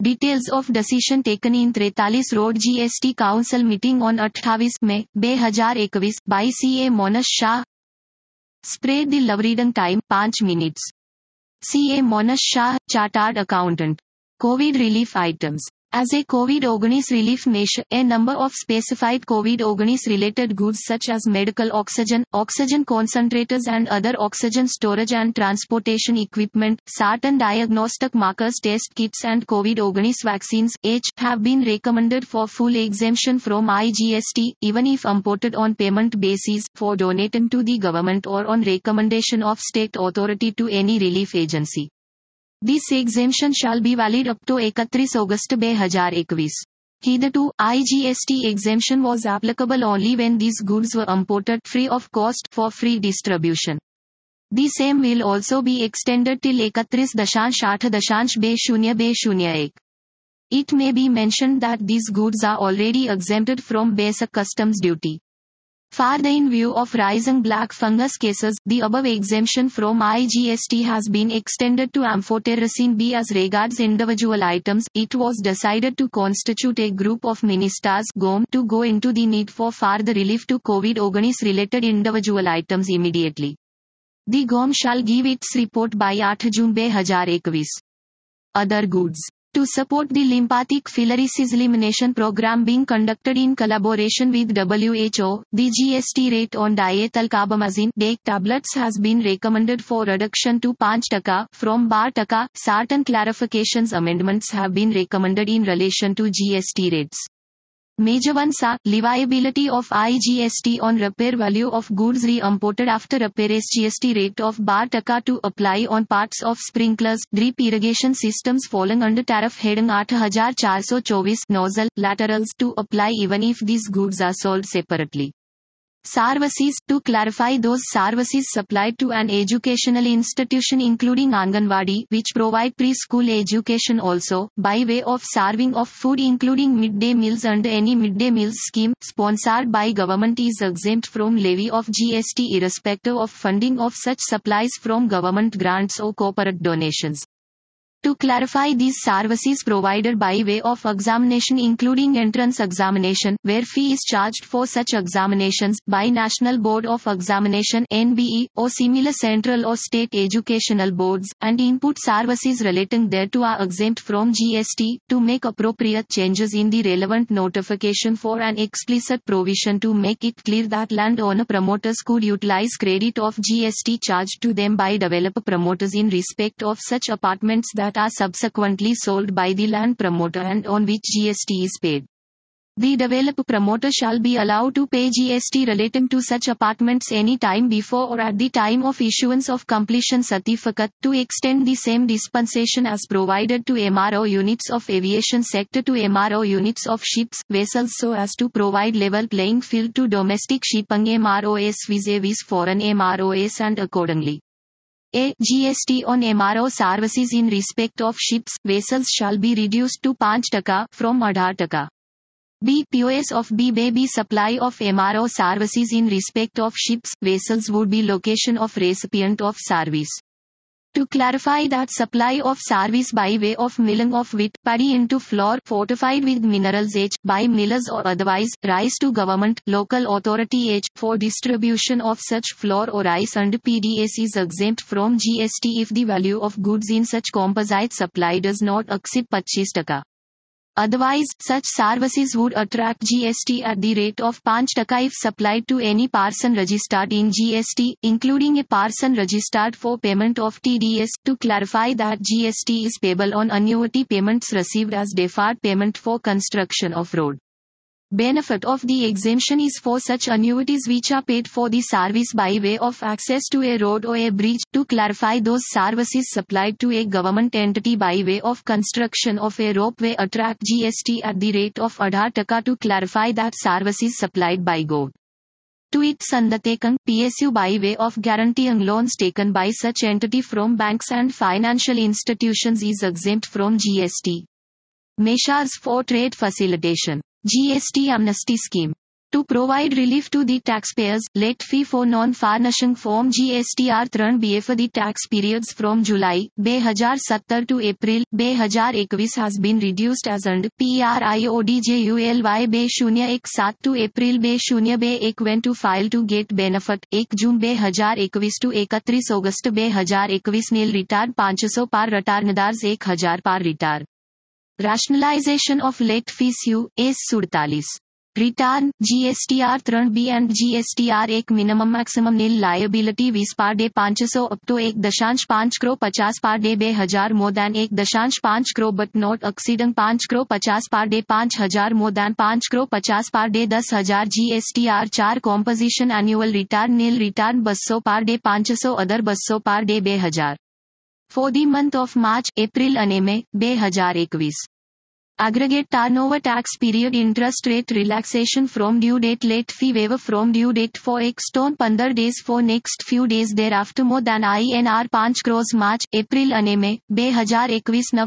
Details of decision taken in 43 Road GST Council meeting on 28 May 2021 by CA Monas Shah. Spread the love reading time 5 minutes. CA Monas Shah, Chartered Accountant. COVID relief items. As a COVID-19 relief measure, a number of specified COVID-19 related goods such as medical oxygen, oxygen concentrators and other oxygen storage and transportation equipment, certain diagnostic markers test kits and COVID-19 vaccines, each have been recommended for full exemption from IGST, even if imported on payment basis, for donating to the government or on recommendation of state authority to any relief agency. This exemption shall be valid up to 31 August 2021. Hitherto, IGST exemption was applicable only when these goods were imported free of cost for free distribution. The same will also be extended till 31/8/2021. It may be mentioned that these goods are already exempted from basic customs duty. Further, in view of rising black fungus cases, the above exemption from IGST has been extended to amphotericin B. As regards individual items, it was decided to constitute a group of ministers (GOM) to go into the need for further relief to COVID-19 related individual items immediately. The GOM shall give its report by 8 June 2021. Other goods. To support the lymphatic filariasis elimination program being conducted in collaboration with WHO, the GST rate on diethylcarbamazine (DEC) tablets has been recommended for reduction to 5% from 12%. Certain clarifications amendments have been recommended in relation to GST rates. Major ones are leviability of IGST on repair value of goods re-imported after repair. GST rate of 12% to apply on parts of sprinklers, drip irrigation systems falling under tariff heading 8424 nozzle, laterals to apply even if these goods are sold separately. Services. To clarify, those services supplied to an educational institution including Anganwadi, which provide preschool education also, by way of serving of food including midday meals under any midday meals scheme, sponsored by government, is exempt from levy of GST irrespective of funding of such supplies from government grants or corporate donations. To clarify, these services provided by way of examination including entrance examination, where fee is charged for such examinations, by National Board of Examination (NBE), or similar central or state educational boards, and input services relating thereto are exempt from GST, to make appropriate changes in the relevant notification for an explicit provision to make it clear that landowner promoters could utilize credit of GST charged to them by developer promoters in respect of such apartments that are subsequently sold by the land promoter and on which GST is paid. The developer promoter shall be allowed to pay GST relating to such apartments any time before or at the time of issuance of completion certificate, to extend the same dispensation as provided to MRO units of aviation sector to MRO units of ships, vessels, so as to provide level playing field to domestic shipping MROs vis-a-vis foreign MROs, and accordingly. A. GST on MRO services in respect of ships, vessels shall be reduced to 5% from 18%. B. POS of B. Supply of MRO services in respect of ships, vessels would be location of recipient of service. To clarify, that supply of service by way of milling of wheat, paddy into flour, fortified with minerals H, by millers or otherwise, rice to government, local authority H, for distribution of such flour or rice under PDS is exempt from GST if the value of goods in such composite supply does not exceed 25%. Otherwise, such services would attract GST at the rate of 5% if supplied to any person registered in GST, including a person registered for payment of TDS. To clarify, that GST is payable on annuity payments received as deferred payment for construction of road. Benefit of the exemption is for such annuities which are paid for the service by way of access to a road or a bridge. To clarify, those services supplied to a government entity by way of construction of a ropeway attract GST at the rate of 18%. To clarify, that services supplied by GOV to its undertaking, PSU by way of guaranteeing loans taken by such entity from banks and financial institutions is exempt from GST. Measures for trade facilitation. GST amnesty scheme. To provide relief to the taxpayers, late fee for non-furnishing Form GSTR 3 for the tax periods from July 2017 to April 2021 has been reduced as and PRIODJULY 2017 to April 2021 when to file to get benefit 1 June 2021 to 31 August 2021 nil return 500 par returnadars 1000 par return. Rationalization of late fees US 47. Return, GSTR 3B and GSTR 1 minimum maximum nil liability 20 per day 500 up to 1.5 crore 50 per day 2000 more than 1.5 crore but not exceeding 5 crore 50 per day 5000 more than 5 crore 50 per day 10,000 GSTR 4 composition annual return nil return 200 per day 500 other 200 per day 2000. For the month of March, April and May 2021. Aggregate turnover tax period interest rate relaxation from due date late fee waiver from due date for exton 15 days for next few days thereafter more than INR 5 crores March, April and May 2021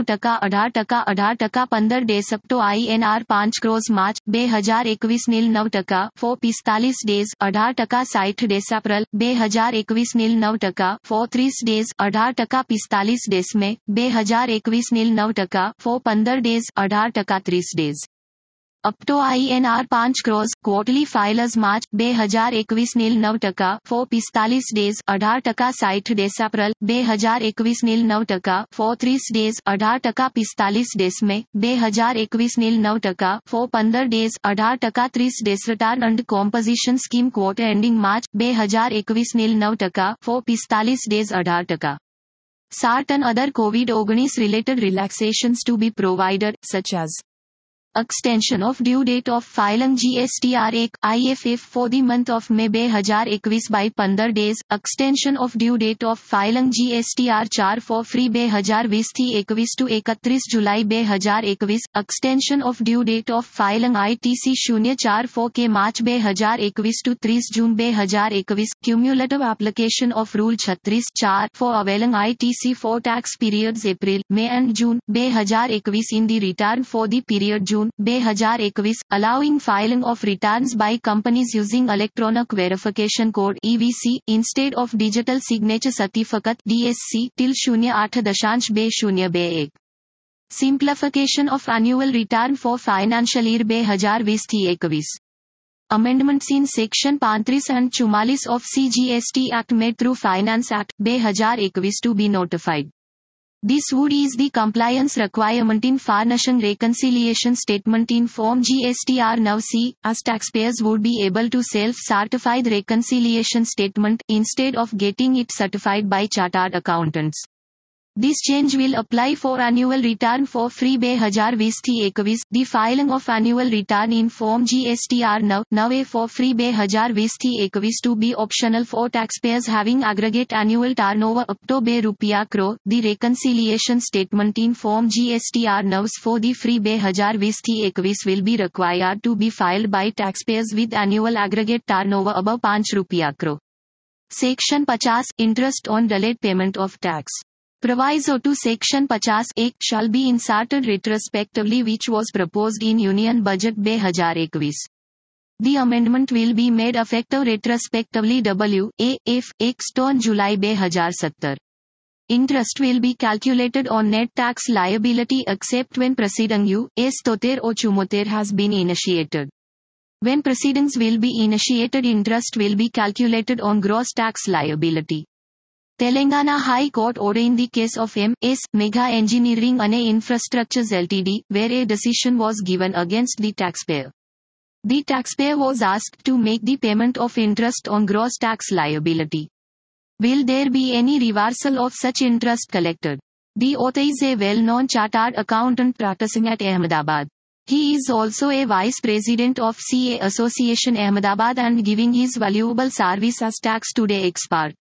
9% 18% 15 days up to INR 5 crores March 2021 nil 9% for 45 days 18% 60 days April 2021 nil 9% for 30 days 18% 45 days May 2021 nil 9% for 15 days 18% 30 days. Up to INR 5 crores, quarterly filers March 2021 nil 9% for 45 days 18% 60 days April 2021 nil 9% for 30 days 18% 45 days May 2021 nil 9% for 15 days 18% 30 days return and composition scheme quarter ending March 2021 nil 9% for 45 days 18%. Certain other COVID-19 related relaxations to be provided, such as extension of due date of filing GSTR 1 IFF for the month of May 2021 by 15 days, extension of due date of filing GSTR 4 for free 2020 to 31 July 2021, extension of due date of filing ITC 04 for K March 2021 to 30 June 2021, cumulative application of Rule 36 4 for availing ITC for tax periods April, May and June 2021 in the return for the period June 2021, allowing filing of returns by companies using electronic verification code EVC instead of digital signature certificate DSC till 08.2021. Simplification of annual return for financial year 2020-21. Amendments in Section 35 and 44 of CGST Act made through Finance Act 2021 to be notified. This would ease the compliance requirement in furnishing reconciliation statement in Form GSTR now C, as taxpayers would be able to self-certify the reconciliation statement instead of getting it certified by chartered accountants. This change will apply for annual return for free 2020-21. The filing of annual return in Form GSTR now A for free 2020-21 to be optional for taxpayers having aggregate annual turnover up to ₹1 crore. The reconciliation statement in Form GSTR nows for the free 2020-21 will be required to be filed by taxpayers with annual aggregate turnover above ₹5 crore. Section 50 Interest on delayed payment of tax. Proviso to Section 50A shall be inserted retrospectively, which was proposed in Union Budget 2021. The amendment will be made effective retrospectively if exton July 2017. Interest will be calculated on net tax liability except when proceeding U.S. 73 or 74 has been initiated. When proceedings will be initiated, interest will be calculated on gross tax liability. Telangana High Court order in the case of M.S. Megha Engineering and Infrastructures Ltd, where a decision was given against the taxpayer. The taxpayer was asked to make the payment of interest on gross tax liability. Will there be any reversal of such interest collected? The author is a well-known chartered accountant practicing at Ahmedabad. He is also a vice president of CA Association Ahmedabad and giving his valuable service as Tax Today expert.